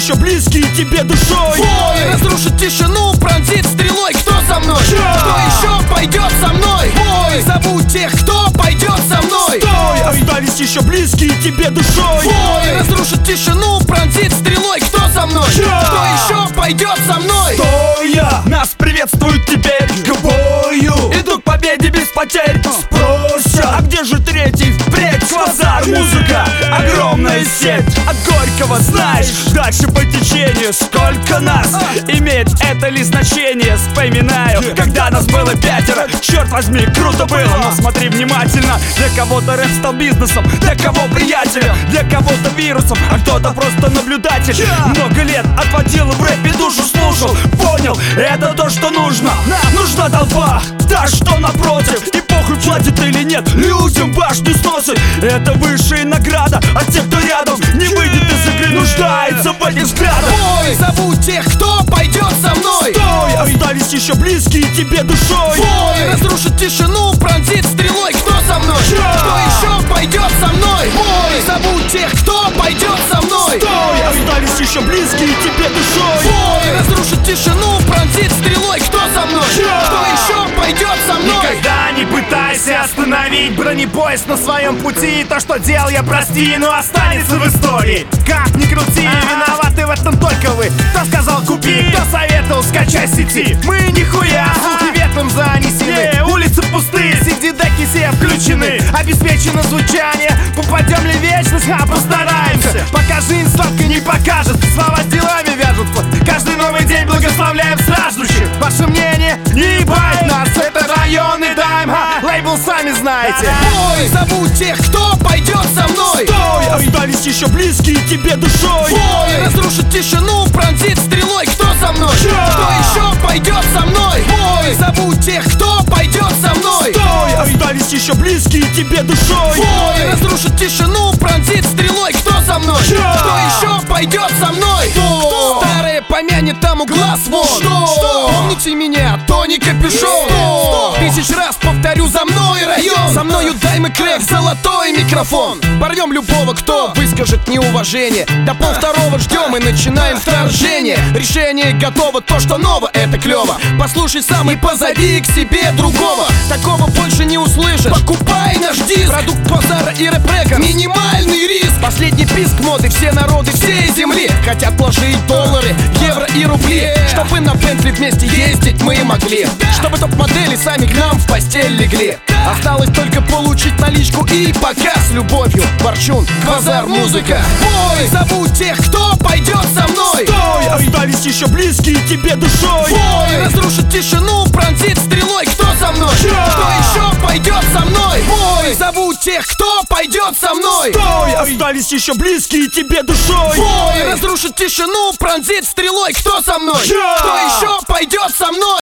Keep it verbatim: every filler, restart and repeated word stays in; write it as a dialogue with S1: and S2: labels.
S1: еще близкие тебе душой.
S2: Бой разрушит тишину, пронзит стрелой. Кто со мной?
S1: Я.
S2: Кто еще пойдет со мной? Бой зову тех, кто пойдет со мной.
S1: Стой, остались еще близкие тебе душой.
S2: Бой разрушит тишину, пронзит стрелой. Кто со мной?
S1: Я.
S2: Кто еще пойдет со мной?
S1: Стоя, нас приветствуют теперь к бою. Иду к победе без потерь. Спросят, а где же третий впредь? Квазар музыка, огромная сеть. От Горького знаешь, дальше по течению. Сколько нас имеет это ли значение? Вспоминаю, когда нас было пятеро. Черт возьми, круто было, но смотри внимательно. Для кого-то рэп стал бизнесом, для кого приятелем, для кого-то вирусом, а кто-то просто наблюдатель. Много лет отводил в рэпе душу, слушал, понял, это то, что нужно. Нужна толпа, та, что напротив. И похуй, платит или нет, людям башню сносит. Это высшая награда, а те, кто рядом, не выйдет из игры, нуждается в этих взглядах.
S2: Бой зову тех, кто пойдет со мной.
S1: Стой, остались еще близкие тебе душой.
S2: Бой разрушит тишину, пронзит стрелой. Кто со мной?
S1: Я.
S2: Кто еще пойдет со мной? Бой зову тех, кто пойдет со мной.
S1: Стой, остались еще близкие тебе душой.
S2: Бой разрушит тишину, пронзит стрелой. Кто со мной?
S1: Я.
S2: Кто еще пойдет со мной?
S3: Никогда не пытайся остановить бронепоезд на своем пути. То, что делал я, прости, но останется в истории. Как ни крути, виноваты в этом только вы. Кто сказал купи, кто советовал скачать с сети. Мы нихуя, звуки ветром занесены. Улицы пустые, сиди-деки все включены. Обеспечено звучание, попадем ли в вечность, а постараемся. Пока жизнь сладко не покажет, слова с делами вяжутся. Каждый новый день благословляем страждущих. Ваше мнение не ебать нас, это районный дайм, ха, лейбл сами знаете.
S2: Бой зову тех, кто пойдет со мной.
S1: Стой, остались еще близкие тебе душой.
S2: Бой разрушит тишину, пронзит стрелой. Кто со мной?
S1: Я.
S2: Кто еще пойдет со мной? Бой зову тех, кто пойдет со мной.
S1: Стой, остались еще близкие тебе душой.
S2: Бой разрушит тишину, пронзит стрелой. Кто со мной?
S1: Я.
S2: Кто еще пойдет со мной? Кто? Старое помянет тому глаз вон. Что? Помните меня, Тони Капюшон. Что? Тысяч раз повторю, за мной район. За мною Дайм и Крэк, золотой микрофон. Порвем любого, кто выскажет неуважение. До полвторого ждем и начинаем вторжение. Решение готово, то, что ново, это клево. Послушай сам и позови к себе другого. Такого больше не услышишь. Покупай наш диск. Продукт Квазара и рэп-река. Минимальный риск. Последний писк моды, все народы всей земли хотят вложить доллары, евро и рубли. Чтобы на Бентли вместе ездить мы могли. Чтобы топ-модели сами к нам в постель легли. Осталось только получить наличку и пока с любовью. Борчун, Квазар, музыка. Бой зову тех, кто пойдет со мной.
S1: Стой, остались еще близкие тебе душой.
S2: Бой разрушит тишину, пронзит стрелой. Кто со мной?
S1: Я.
S2: Кто еще пойдет со мной? Бой зову тех, кто пойдет со мной.
S1: Стой, остались еще близкие тебе душой.
S2: Бой разрушит тишину, пронзит стрелой. Кто со мной?
S1: Я.
S2: Кто еще пойдет со мной?